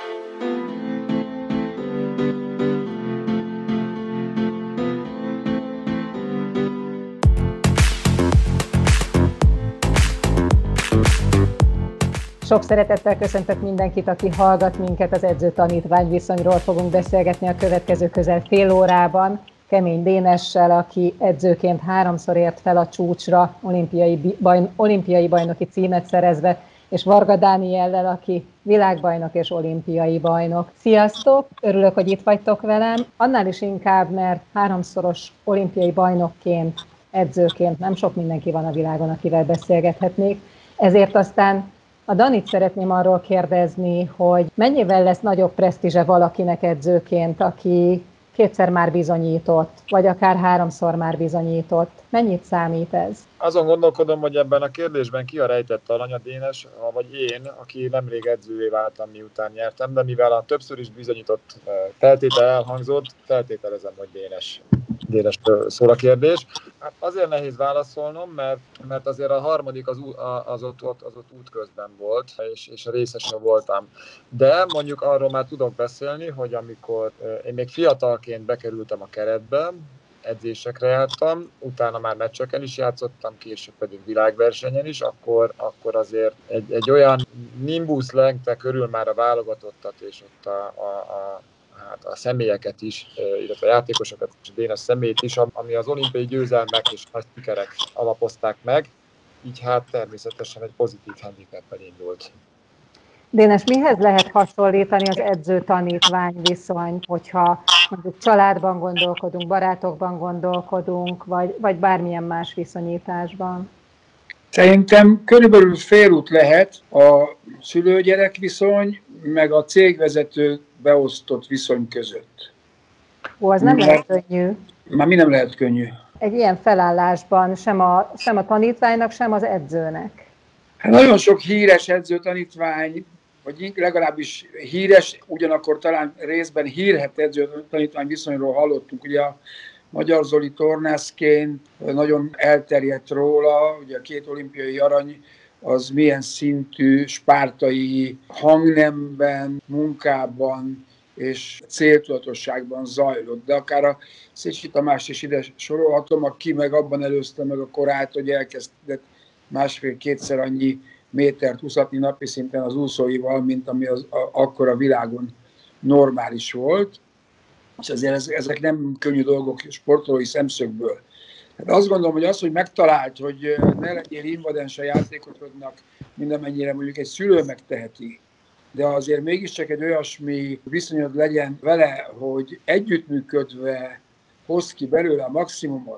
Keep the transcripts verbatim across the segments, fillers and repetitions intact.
Sok szeretettel köszöntök mindenkit, aki hallgat minket. Az edző-tanítvány viszonyról fogunk beszélgetni a következő közel fél órában. Kemény Dénessel, aki edzőként háromszor ért fel a csúcsra, olimpiai, bajn, olimpiai bajnoki címet szerezve, és Varga Dániellel, aki világbajnok és olimpiai bajnok. Sziasztok! Örülök, hogy itt vagytok velem. Annál is inkább, mert háromszoros olimpiai bajnokként, edzőként nem sok mindenki van a világon, akivel beszélgethetnék. Ezért aztán a Danit szeretném arról kérdezni, hogy mennyivel lesz nagyobb presztízse valakinek edzőként, aki kétszer már bizonyított, vagy akár háromszor már bizonyított. Mennyit számít ez? Azon gondolkodom, hogy ebben a kérdésben ki a rejtett alany, a Dénes, vagy én, aki nemrég edzővé váltam, miután nyertem, de mivel a többször is bizonyított feltétel elhangzott, feltételezem, hogy Dénes. Dénes szól a kérdés. Hát azért nehéz válaszolnom, mert, mert azért a harmadik az, az, ott, az ott útközben volt, és, és részesen voltam. De mondjuk arról már tudok beszélni, hogy amikor én még fiatalként bekerültem a keretbe, edzésekre jártam, utána már meccseken is játszottam, később pedig világversenyen is, akkor, akkor azért egy, egy olyan nimbus lengte körül már a válogatottat, és ott a, a, a hát a személyeket is, illetve a játékosokat és a Dénes személyét is, ami az olimpiai győzelmek és nagy sikerek alapozták meg, így hát természetesen egy pozitív handicappel indult. Dénes, mihez lehet hasonlítani az edző-tanítvány viszonyt, hogyha mondjuk családban gondolkodunk, barátokban gondolkodunk, vagy, vagy bármilyen más viszonyításban? Szerintem körülbelül félút lehet a szülő-gyerek viszony, meg a cégvezető beosztott viszony között. Ó, az nem lehet könnyű. Már mi nem lehet könnyű? Egy ilyen felállásban sem a, sem a tanítványnak, sem az edzőnek. Hát nagyon sok híres edző-tanítvány, vagy legalábbis híres, ugyanakkor talán részben hírhedt edző-tanítvány viszonyról hallottunk. Ugye a Magyar Zoli tornászként nagyon elterjedt róla, ugye a két olimpiai arany az milyen szintű spártai hangnemben, munkában és céltudatosságban zajlott. De akár a Szécsi Tamást is ide sorolhatom, aki meg abban előzte meg a korát, hogy elkezdett másfél-kétszer annyi métert úszatni napi szinten az úszóival, mint ami az, a, akkor a világon normális volt. És azért ezek nem könnyű dolgok sportolói szemszögből. Hát azt gondolom, hogy az, hogy megtalált, hogy ne legyél invadens a játékosodnak, mindamennyire mondjuk egy szülő megteheti, de azért mégiscsak egy olyasmi viszonyod legyen vele, hogy együttműködve hoz ki belőle a maximumot.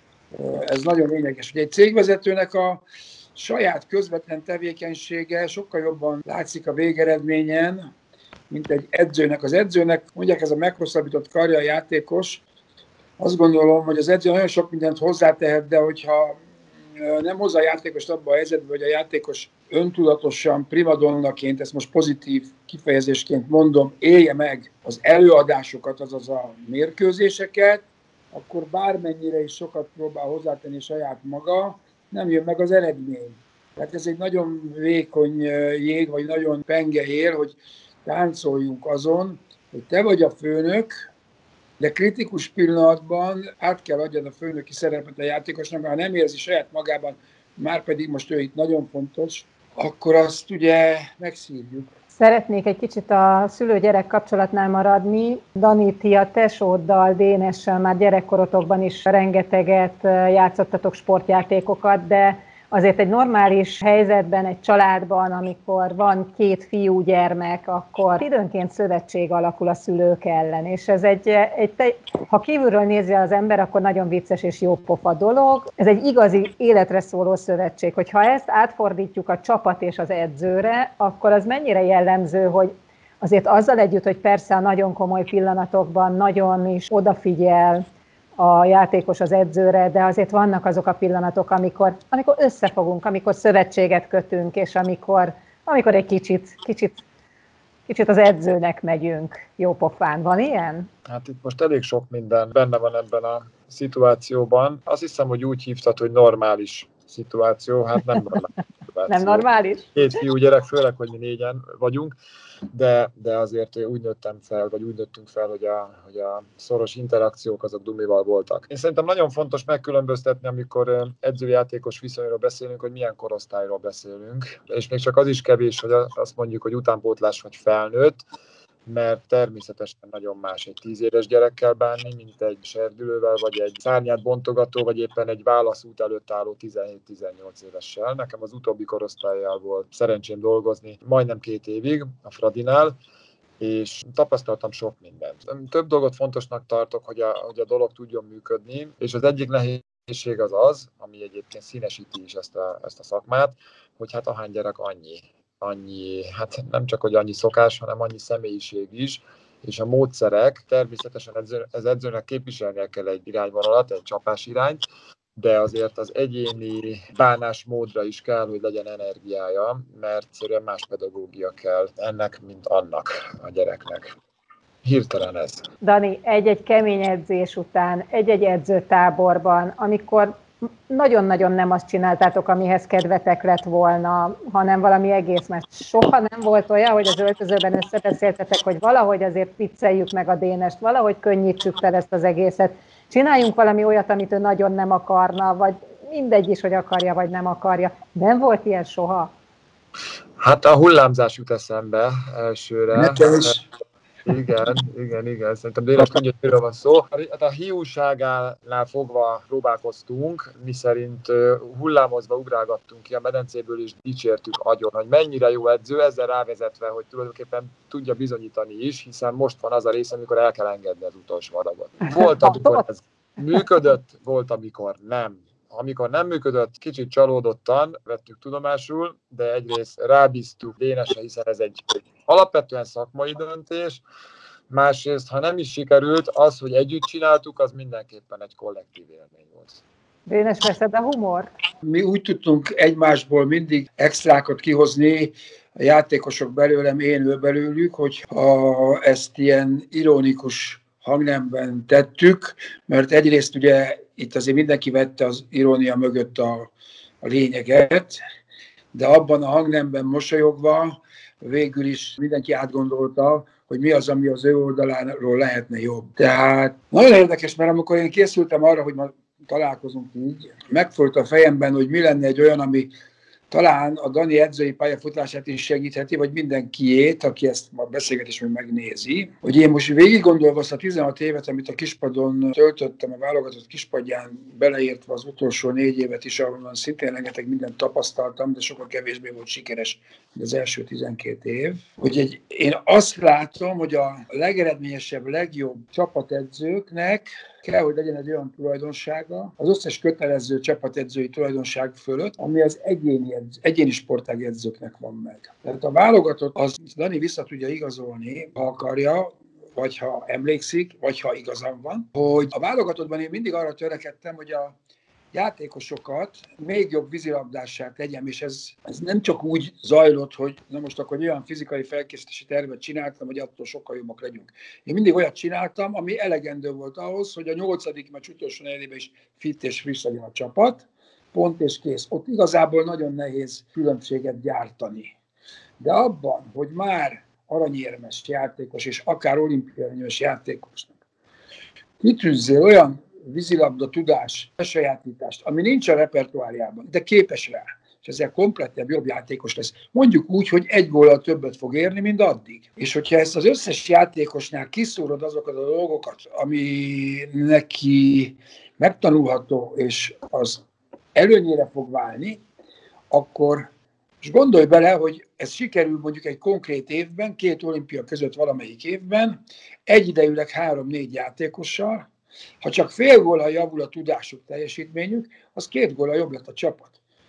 Ez nagyon lényeges. Ugye egy cégvezetőnek a saját közvetlen tevékenysége sokkal jobban látszik a végeredményen, mint egy edzőnek. Az edzőnek, mondják, ez a meghosszabbított karrier játékos, azt gondolom, hogy az edző nagyon sok mindent hozzátehet, de hogyha nem hozza a játékost abba a helyzetbe, hogy a játékos öntudatosan, primadonnaként, ezt most pozitív kifejezésként mondom, élje meg az előadásokat, azaz a mérkőzéseket, akkor bármennyire is sokat próbál hozzátenni saját maga, nem jön meg az eredmény. Tehát ez egy nagyon vékony jég, vagy nagyon penge ér, hogy táncoljunk azon, hogy te vagy a főnök, de kritikus pillanatban át kell adjad a főnöki szerepet a játékosnak, ha nem érzi saját magában, már pedig most ő itt nagyon fontos, akkor azt ugye megszívjuk. Szeretnék egy kicsit a szülő-gyerek kapcsolatnál maradni. Dani, ti a tesóddal, Dénessel már gyerekkorotokban is rengeteget játszottatok sportjátékokat, de azért egy normális helyzetben, egy családban, amikor van két fiúgyermek, akkor időnként szövetség alakul a szülők ellen, és ez egy, egy ha kívülről nézi az ember, akkor nagyon vicces és jópofa dolog. Ez egy igazi életre szóló szövetség, hogyha ezt átfordítjuk a csapat és az edzőre, akkor az mennyire jellemző, hogy azért azzal együtt, hogy persze a nagyon komoly pillanatokban nagyon is odafigyel a játékos az edzőre, de azért vannak azok a pillanatok, amikor, amikor összefogunk, amikor szövetséget kötünk, és amikor, amikor egy kicsit, kicsit, kicsit az edzőnek megyünk jópofán. Van ilyen? Hát itt most elég sok minden benne van ebben a szituációban. Azt hiszem, hogy úgy hívtad, hogy normális szituáció, hát nem normális szituáció. Nem normális? Két fiú gyerek, főleg, hogy mi négyen vagyunk, de, de azért úgy nőttem fel, vagy úgy nőttünk fel, hogy a, hogy a szoros interakciók azok Dumival voltak. Én szerintem nagyon fontos megkülönböztetni, amikor edzőjátékos viszonyról beszélünk, hogy milyen korosztályról beszélünk, és még csak az is kevés, hogy azt mondjuk, hogy utánpótlás vagy felnőtt, mert természetesen nagyon más egy tíz éves gyerekkel bánni, mint egy serdülővel, vagy egy szárnyát bontogató, vagy éppen egy válaszút előtt álló tizenhét-tizennyolc évessel. Nekem az utóbbi korosztályjal volt szerencsém dolgozni majdnem két évig a Fradinál, és tapasztaltam sok mindent. Több dolgot fontosnak tartok, hogy a, hogy a dolog tudjon működni, és az egyik nehézség az az, ami egyébként színesíti is ezt a, ezt a szakmát, hogy hát ahány gyerek annyi. annyi, hát nem csak, hogy annyi szokás, hanem annyi személyiség is, és a módszerek, természetesen ez edzőnek képviselnie kell egy irányvonalat, egy csapás irányt, de azért az egyéni bánásmódra is kell, hogy legyen energiája, mert egyszerűen más pedagógia kell ennek, mint annak a gyereknek. Hirtelen ez. Dani, egy-egy kemény edzés után, egy-egy edzőtáborban, amikor nagyon-nagyon nem azt csináltátok, amihez kedvetek lett volna, hanem valami egész más. Soha nem volt olyan, hogy az öltözőben összebeszéltetek, hogy valahogy azért vicceljük meg a Dénest, valahogy könnyítsük fel ezt az egészet. Csináljunk valami olyat, amit ő nagyon nem akarna, vagy mindegy is, hogy akarja, vagy nem akarja. Nem volt ilyen soha? Hát a hullámzás jut eszembe elsőre. Nekem is. Igen, igen, igen. Szerintem Dénes könnyűről van szó. Hát a hiúságánál fogva próbálkoztunk, mi szerint hullámozva ugrálgattunk ki a medencéből, és dicsértük agyon, hogy mennyire jó edző, ezzel rávezetve, hogy tulajdonképpen tudja bizonyítani is, hiszen most van az a rész, amikor el kell engedni az utolsó adagot. Volt, amikor ez működött, volt, amikor nem. Amikor nem működött, kicsit csalódottan vettük tudomásul, de egyrészt rábíztuk Dénesre, hiszen ez egy alapvetően szakmai döntés, másrészt, ha nem is sikerült, az, hogy együtt csináltuk, az mindenképpen egy kollektív élmény volt. Dénes, veszed a humort? Mi úgy tudtunk egymásból mindig extrákat kihozni, a játékosok belőlem, én ő belőlük, hogy ha ezt ilyen ironikus hangnemben tettük, mert egyrészt ugye itt azért mindenki vette az irónia mögött a, a lényeget, de abban a hangnemben mosolyogva végül is mindenki átgondolta, hogy mi az, ami az ő oldaláról lehetne jobb. Tehát nagyon érdekes, mert amikor én készültem arra, hogy ma találkozunk így, megfordult a fejemben, hogy mi lenne egy olyan, ami talán a Dani edzői pályafutását is segítheti, vagy mindenkiét, aki ezt a beszélgetést megnézi, hogy én most végig gondolva azt a tizenhat évet, amit a kispadon töltöttem, a válogatott kispadján, beleértve az utolsó négy évet is, ahonnan szintén rengeteg mindent tapasztaltam, de sokkal kevésbé volt sikeres, mint az első tizenkét év. Hogy egy, én azt látom, hogy a legeredményesebb, legjobb csapatedzőknek kell, hogy legyen egy olyan tulajdonsága, az összes kötelező csapatedzői tulajdonság fölött, ami az egyéni, edz, egyéni sportági edzőknek van meg. Tehát a válogatott, az Dani vissza tudja igazolni, ha akarja, vagy ha emlékszik, vagy ha igazam van, hogy a válogatottban én mindig arra törekedtem, hogy a játékosokat még jobb vízilabdássá tegyem, és ez, ez nem csak úgy zajlott, hogy na most akkor olyan fizikai felkészítési tervet csináltam, hogy attól sokkal jobbak legyünk. Én mindig olyat csináltam, ami elegendő volt ahhoz, hogy a nyolcadik meccs utolsó negyedében is fit és friss legyen a csapat, pont és kész. Ott igazából nagyon nehéz különbséget gyártani. De abban, hogy már aranyérmes játékos, és akár olimpiai játékosnak kitűzzél olyan vízilabda tudás, sajátítást, ami nincs a repertoárjában, de képes rá, és ezzel komplettebb, jobb játékos lesz. Mondjuk úgy, hogy egy góllal többet fog érni, mint addig. És hogyha ezt az összes játékosnál kiszúrod azokat a dolgokat, ami neki megtanulható, és az előnyére fog válni, akkor és gondolj bele, hogy ez sikerül mondjuk egy konkrét évben, két olimpia között valamelyik évben, egyidejűleg három-négy játékossal, ha csak fél góllal javul a tudásuk, teljesítményük, az két góllal jobb lett a csapat.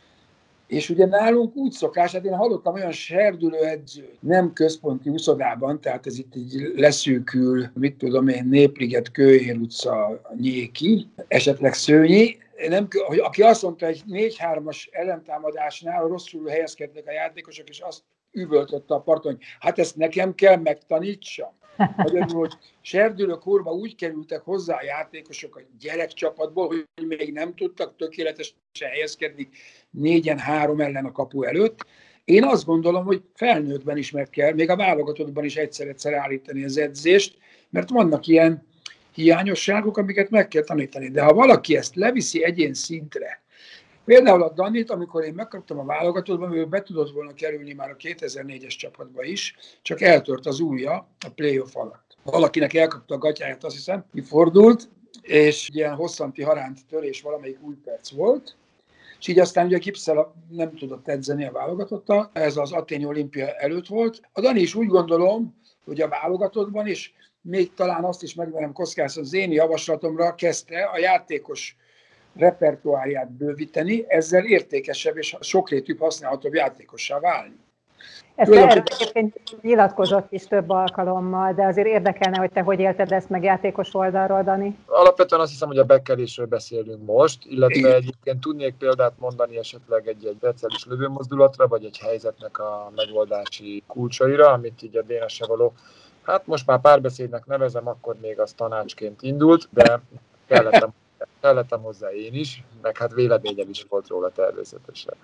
És ugye nálunk úgy szokás, hát én hallottam olyan serdülő edzőt, nem központi úszodában, tehát ez itt így leszűkül, mit tudom én, Népliget, Kőér utca, Nyéki, esetleg Szőnyi, nem, aki azt mondta, hogy négy-hármas ellentámadásnál rosszul helyezkednek a játékosok, és azt üvöltötte a parton, hogy hát ezt nekem kell megtanítsam. Magyarul, hogy serdülőkorba úgy kerültek hozzá a játékosok a gyerekcsapatból, hogy még nem tudtak tökéletesen helyezkedni négyen három ellen a kapu előtt. Én azt gondolom, hogy felnőttben is meg kell, még a válogatottban is egyszer-egyszer állítani az edzést, mert vannak ilyen hiányosságok, amiket meg kell tanítani. De ha valaki ezt leviszi egyén szintre, például a Danit, amikor én megkaptam a válogatottban, ő be tudott volna kerülni már a kétezer-négyes csapatba is, csak eltört az ujja a playoff alatt. Valakinek elkapta a gatyáját, azt hiszem, kifordult, és ilyen hosszanti haránt törés valamelyik új perc volt, és így aztán ugye a gipszel nem tudott edzeni a válogatottal, ez az athéni olimpia előtt volt. A Dani is úgy gondolom, hogy a válogatottban is, még talán azt is megmerem kockázni, az én javaslatomra kezdte a játékos repertoárját bővíteni, ezzel értékesebb és sokrétűbb használhatóbb játékossá válni. Ezt egyébként nyilatkozott is több alkalommal, de azért érdekelne, hogy te hogy élted ezt meg játékos oldalról, Dani? Alapvetően azt hiszem, hogy a bekkelésről beszélünk most, illetve egyébként tudnék példát mondani esetleg egy-egy speciális lövőmozdulatra, vagy egy helyzetnek a megoldási kulcsaira, amit így a Dénessel való, hát most már párbeszédnek nevezem, akkor még az tanácsként indult, de kellettem, kellettem hozzá én is, meg hát véleményem is volt róla természetesen.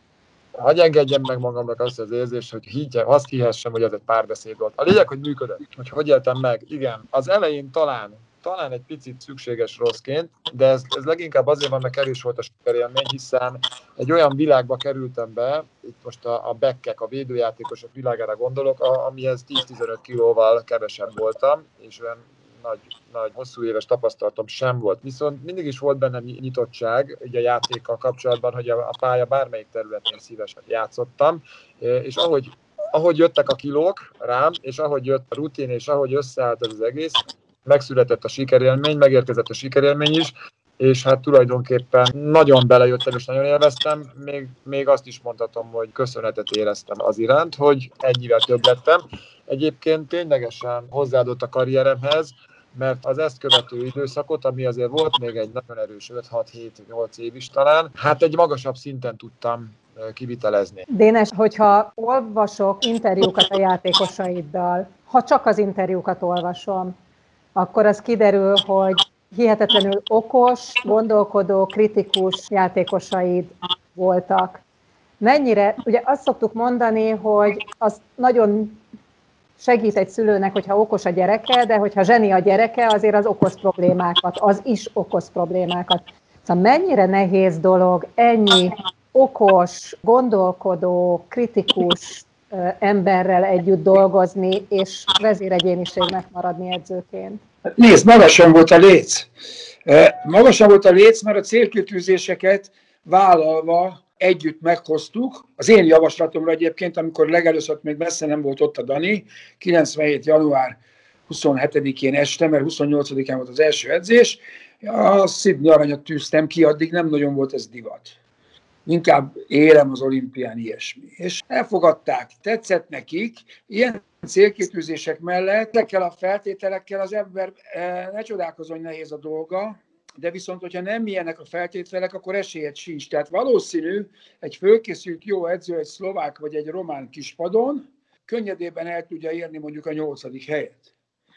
Hagy engedjem meg magamnak azt az érzést, hogy higgye, azt hihessem, hogy ez egy párbeszéd volt. A lényeg, hogy működött, hogy hogy éltem meg. Igen, az elején talán, talán egy picit szükséges rosszként, de ez, ez leginkább azért van, mert kevés volt a sikerélmény, hiszen egy olyan világba kerültem be, itt most a, a backek, a védőjátékosok világára gondolok, a, amihez tíz-tizenöt kilóval kevesebb voltam, és olyan nagy, nagy, hosszú éves tapasztalatom sem volt. Viszont mindig is volt bennem nyitottság ugye a játékkal kapcsolatban, hogy a, a pálya bármelyik területén szívesen játszottam, és ahogy, ahogy jöttek a kilók rám, és ahogy jött a rutin, és ahogy összeállt ez az egész, megszületett a sikerélmény, megérkezett a sikerélmény is, és hát tulajdonképpen nagyon belejöttem, és nagyon élveztem, még, még azt is mondhatom, hogy köszönetet éreztem az iránt, hogy ennyivel több lettem. Egyébként ténylegesen hozzáadott a karrieremhez, mert az ezt követő időszakot, ami azért volt még egy nagyon erős öt-hat-hét-nyolc év is talán, hát egy magasabb szinten tudtam kivitelezni. Dénes, hogyha olvasok interjúkat a játékosaiddal, ha csak az interjúkat olvasom, akkor az kiderül, hogy hihetetlenül okos, gondolkodó, kritikus játékosaid voltak. Mennyire, ugye azt szoktuk mondani, hogy az nagyon segít egy szülőnek, hogyha okos a gyereke, de hogyha zseni a gyereke, azért az okoz problémákat, az is okoz problémákat. Szóval mennyire nehéz dolog ennyi okos, gondolkodó, kritikus emberrel együtt dolgozni, és vezéregyéniségnek maradni edzőként? Nézd, magasan volt a léc. Magasan volt a léc, mert a célkitűzéseket vállalva együtt meghoztuk. Az én javaslatomra egyébként, amikor legelőször még messze nem volt ott a Dani, kilencvenhét január huszonhetedikén este, mert huszonnyolcadikán volt az első edzés, a Sydney aranyat tűztem ki, addig nem nagyon volt ez divat. Inkább érem az olimpián ilyesmi. És elfogadták, tetszett nekik, ilyen célkitűzések mellett, ezekkel a feltételekkel az ember ne csodálkozzon, hogy nehéz a dolga, de viszont, hogyha nem ilyenek a feltételek, akkor esélyed sincs. Tehát valószínű, egy fölkészült jó edző, egy szlovák vagy egy román kispadon könnyedében el tudja érni mondjuk a nyolcadik helyet.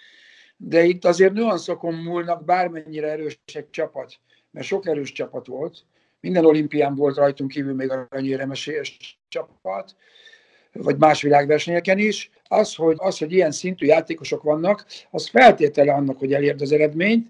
De itt azért nüanszokon múlnak, bármennyire erős egy csapat, mert sok erős csapat volt. Minden olimpián volt rajtunk kívül még aranyéremesélyes csapat, vagy más világversenyeken is. Az hogy, az, hogy ilyen szintű játékosok vannak, az feltétele annak, hogy elérd az eredményt,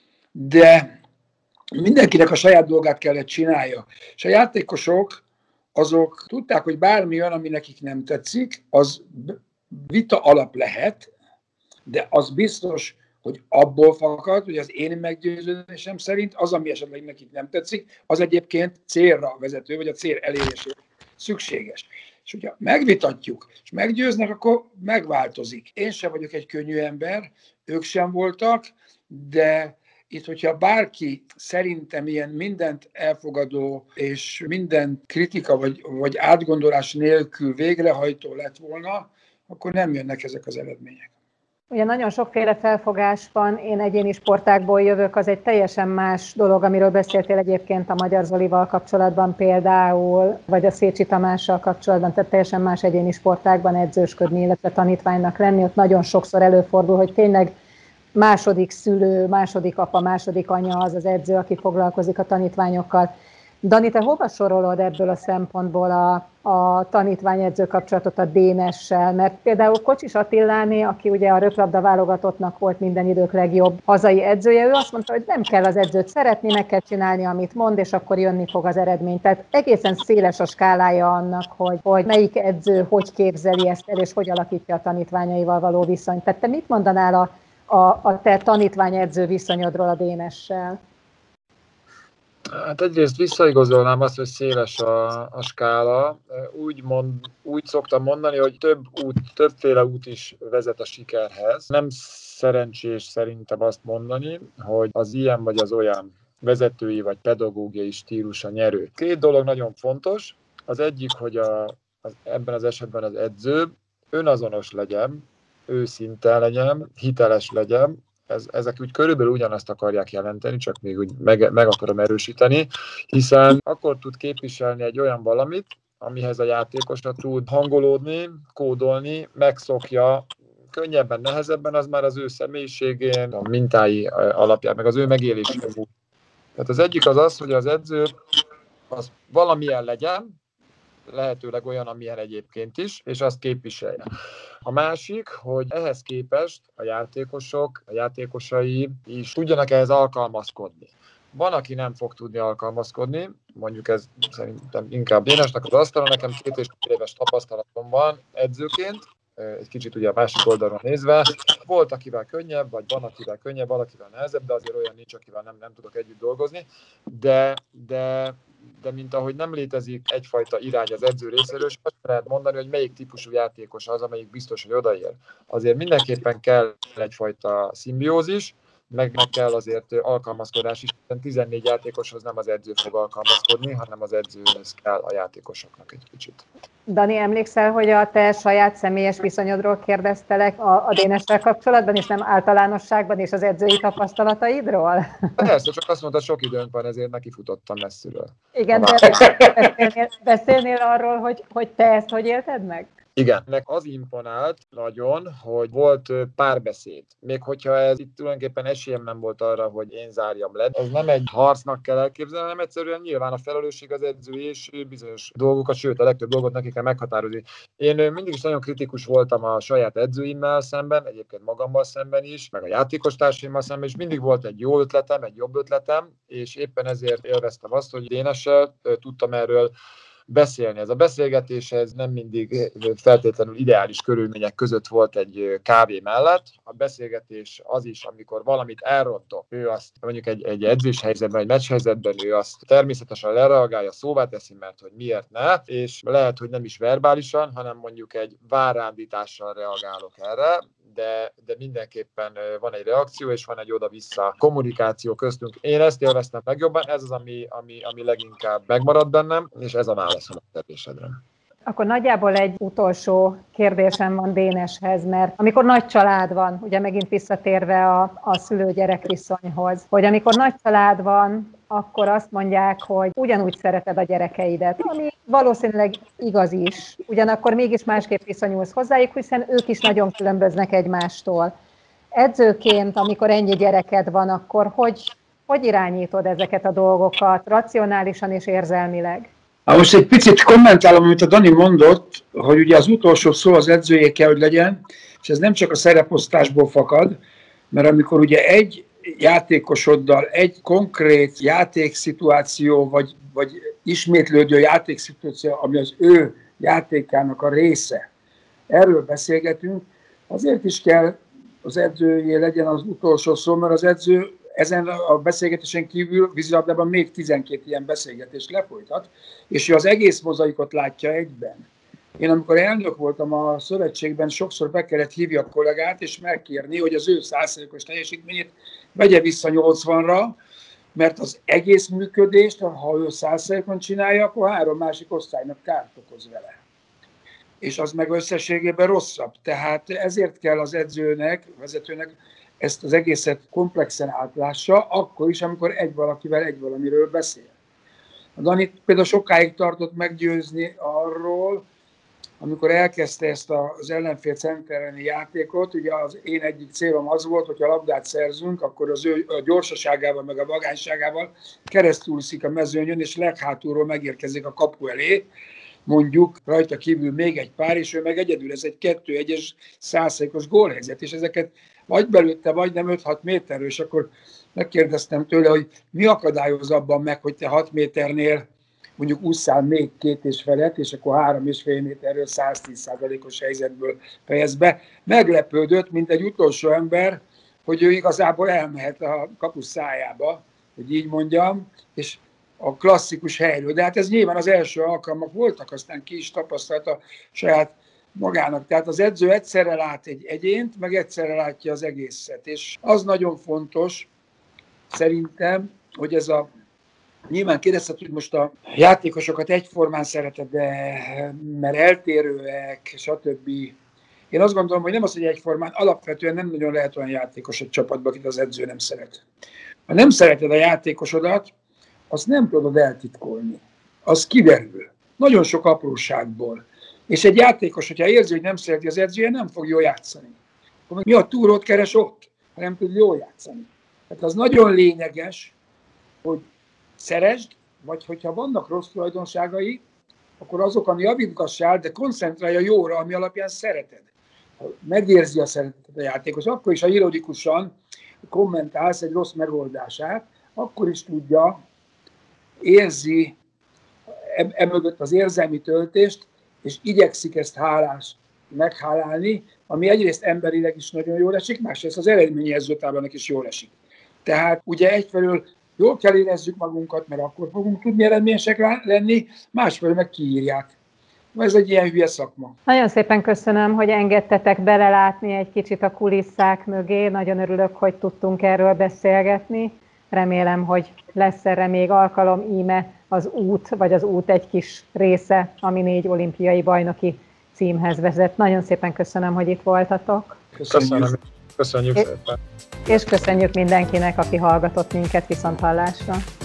de mindenkinek a saját dolgát kellett csinálja. És a játékosok azok tudták, hogy bármi olyan, ami nekik nem tetszik, az vita alap lehet, de az biztos, hogy abból fakad, hogy az én meggyőződésem szerint az, ami esetleg nekik nem tetszik, az egyébként célra vezető, vagy a cél elérésére szükséges. És hogyha megvitatjuk, és meggyőznek, akkor megváltozik. Én sem vagyok egy könnyű ember, ők sem voltak, de itt, hogyha bárki szerintem ilyen mindent elfogadó, és minden kritika vagy, vagy átgondolás nélkül végrehajtó lett volna, akkor nem jönnek ezek az eredmények. Ugye nagyon sokféle felfogás van, én egyéni sportákból jövök, az egy teljesen más dolog, amiről beszéltél egyébként a Magyar Zolival kapcsolatban például, vagy a Szécsi Tamással kapcsolatban, tehát teljesen más egyéni sportákban edzősködni, illetve tanítványnak lenni. Ott nagyon sokszor előfordul, hogy tényleg második szülő, második apa, második anya az az edző, aki foglalkozik a tanítványokkal. Dani, te hova sorolod ebből a szempontból a, a tanítvány-edző kapcsolatot a Dénessel? Mert például Kocsis Attiláné, aki ugye a röplabda válogatottnak volt minden idők legjobb hazai edzője, ő azt mondta, hogy nem kell az edzőt szeretni, meg kell csinálni, amit mond, és akkor jönni fog az eredmény. Tehát egészen széles a skálája annak, hogy, hogy melyik edző hogy képzeli ezt el, és hogy alakítja a tanítványaival való viszonyt. Tehát te mit mondanál a, a, a te tanítvány-edző viszonyodról a Dénessel? Hát egyrészt visszaigazolnám azt, hogy széles a, a skála. Úgy, mond, úgy szoktam mondani, hogy több út, többféle út is vezet a sikerhez. Nem szerencsés szerintem azt mondani, hogy az ilyen vagy az olyan vezetői vagy pedagógiai stílus a nyerő. Két dolog nagyon fontos. Az egyik, hogy a, az, ebben az esetben az edző önazonos legyen, őszinte legyen, hiteles legyen. Ez, ezek úgy körülbelül ugyanazt akarják jelenteni, csak még úgy meg, meg akarom erősíteni, hiszen akkor tud képviselni egy olyan valamit, amihez a játékosra tud hangolódni, kódolni, megszokja, könnyebben, nehezebben, az már az ő személyiségén, a mintái alapján, meg az ő megélésén múlik. Tehát az egyik az az, hogy az edző az valamilyen legyen, lehetőleg olyan, amilyen egyébként is, és azt képviselje. A másik, hogy ehhez képest a játékosok, a játékosai is tudjanak ehhez alkalmazkodni. Van, aki nem fog tudni alkalmazkodni, mondjuk ez szerintem inkább Dénesnek az asztalon, nekem két és fél éves tapasztalatom van edzőként, egy kicsit ugye a másik oldalon nézve. Volt, akivel könnyebb, vagy van, akivel könnyebb, valakivel nehezebb, de azért olyan nincs, akivel nem, nem tudok együtt dolgozni. De, de, de mint ahogy nem létezik egyfajta irány az edző részéről, és azt lehet mondani, hogy melyik típusú játékos az, amelyik biztos, hogy odaér. Azért mindenképpen kell egyfajta szimbiózis, meg, meg kell azért alkalmazkodás is, hiszen tizennégy játékoshoz nem az edző fog alkalmazkodni, hanem az edzőhez kell a játékosoknak egy kicsit. Dani, emlékszel, hogy a te saját személyes viszonyodról kérdeztelek a, a Dénessel kapcsolatban, és nem általánosságban, és az edzői tapasztalataidról? Persze, csak azt mondta, sok időnk van, ezért nekifutottam messziről. Igen, de beszélnél, beszélnél arról, hogy, hogy te ezt hogy élted meg? Igen, nek az imponált nagyon, hogy volt párbeszéd. Még hogyha ez itt tulajdonképpen esélyem nem volt arra, hogy én zárjam le. Ez nem egy harcnak kell elképzelni, hanem egyszerűen nyilván a felelősség az edző és bizonyos dolgokat, sőt a legtöbb dolgot neki kell meghatározni. Én mindig is nagyon kritikus voltam a saját edzőimmel szemben, egyébként magammal szemben is, meg a játékostársaimmal szemben, és mindig volt egy jó ötletem, egy jobb ötletem, és éppen ezért élveztem azt, hogy Dénessel tudtam erről beszélni. Ez a beszélgetés ez nem mindig feltétlenül ideális körülmények között volt egy kávé mellett. A beszélgetés az is, amikor valamit elrontok, ő azt mondjuk egy, egy edzés helyzetben, egy meccs helyzetben, ő azt természetesen lereagálja, szóvá teszi, mert hogy miért ne, és lehet, hogy nem is verbálisan, hanem mondjuk egy várándítással reagálok erre, de, de mindenképpen van egy reakció, és van egy oda-vissza kommunikáció köztünk. Én ezt élveztem legjobban, ez az, ami, ami, ami leginkább megmaradt bennem, és ez a válaszom a kérdésedre. Akkor nagyjából egy utolsó kérdésem van Déneshez, mert amikor nagy család van, ugye megint visszatérve a, a szülő-gyerek viszonyhoz, hogy amikor nagy család van, akkor azt mondják, hogy ugyanúgy szereted a gyerekeidet, ami valószínűleg igaz is, ugyanakkor mégis másképp viszonyulsz hozzájuk, hiszen ők is nagyon különböznek egymástól. Edzőként, amikor ennyi gyereked van, akkor hogy, hogy irányítod ezeket a dolgokat, racionálisan és érzelmileg? Hát most egy picit kommentálom, amit a Dani mondott, hogy ugye az utolsó szó az edzőjé kell, hogy legyen, és ez nem csak a szereposztásból fakad, mert amikor ugye egy játékosoddal egy konkrét játékszituáció, vagy, vagy ismétlődő játékszituáció, ami az ő játékának a része, erről beszélgetünk, azért is kell az edzőjé legyen az utolsó szó, mert az edző ezen a beszélgetésen kívül vízilabdában még tizenkét ilyen beszélgetést lefolytat, és ő az egész mozaikot látja egyben. Én amikor elnök voltam a szövetségben, sokszor be kellett hívni a kollégát, és megkérni, hogy az ő száz százalékos teljesítményét vegye vissza nyolcvanra, mert az egész működést, ha ő száz százalékon csinálja, akkor három másik osztálynak kárt okoz vele. és az meg összességében rosszabb. Tehát ezért kell az edzőnek, vezetőnek ezt az egészet komplexen átlássa, akkor is, amikor egy valakivel egy valamiről beszél. A Danit például sokáig tartott meggyőzni arról, amikor elkezdte ezt az ellenfél centereni játékot, ugye az én egyik célom az volt, hogy ha labdát szerzünk, akkor az ő a gyorsaságával, meg a vagányságával keresztülszik a mezőnyön, és leghátulról megérkezik a kapu elé, mondjuk rajta kívül még egy pár, és ő meg egyedül, ez egy kettő egyes százszázalékos gólhelyzet, és ezeket vagy belőtte, vagy nem öt-hat méterről, és akkor megkérdeztem tőle, hogy mi akadályoz abban meg, hogy te hat méternél mondjuk ússzál még két és felett, és akkor három és fél méterről száztíz százalékos helyzetből fejez be. Meglepődött, mint egy utolsó ember, hogy ő igazából elmehet a kapus szájába, hogy így mondjam, és a klasszikus helyről. De hát ez nyilván az első alkalmak voltak, aztán ki is tapasztalta saját magának. Tehát az edző egyszerre lát egy egyént, meg egyszerre látja az egészet. És az nagyon fontos, szerintem, hogy ez a nyilván kérdezted, hogy most a játékosokat egyformán szereted, de mert eltérőek, stb. Én azt gondolom, hogy nem az, hogy egyformán, alapvetően nem nagyon lehet olyan játékos egy csapatban, akit az edző nem szeret. Ha nem szereted a játékosodat, azt nem tudod eltitkolni. Az kiderül. Nagyon sok apróságból. És egy játékos, hogyha érzi, hogy nem szereti az edzője, nem fog jól játszani. Mi a túrót keres ott, ha nem tud jól játszani. Tehát az nagyon lényeges, hogy szeresd, vagy hogyha vannak rossz tulajdonságai, akkor azokon javítgassál, de koncentrálja jóra, ami alapján szereted. Ha megérzi a szeretetet a játékos, akkor is, ha irodikusan kommentálsz egy rossz megoldását, akkor is tudja, érzi emögött az érzelmi töltést, és igyekszik ezt hálás meghálálni, ami egyrészt emberileg is nagyon jól esik, másrészt az eredményjelzőtáblának is jól esik. Tehát ugye egyfelől jól kell érezzük magunkat, mert akkor fogunk tudni eredményesek lenni, másfelől meg kiírják. Ez egy ilyen hülye szakma. Nagyon szépen köszönöm, hogy engedtetek belelátni egy kicsit a kulisszák mögé. Nagyon örülök, hogy tudtunk erről beszélgetni. Remélem, hogy lesz erre még alkalom, íme az út, vagy az út egy kis része, ami négy olimpiai bajnoki címhez vezet. Nagyon szépen köszönöm, hogy itt voltatok. Köszönjük, köszönjük szépen. És köszönjük mindenkinek, aki hallgatott minket, viszont hallásra.